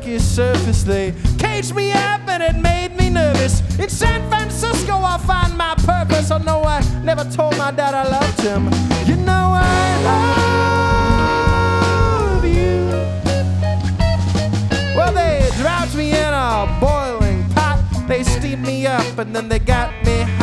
murky surface. They caged me up and it made me nervous. In San Francisco I'll find my purpose. Oh no, I never told my dad I loved him. You know I love you. Well, they dropped me in a boiling pot. They steamed me up and then they got me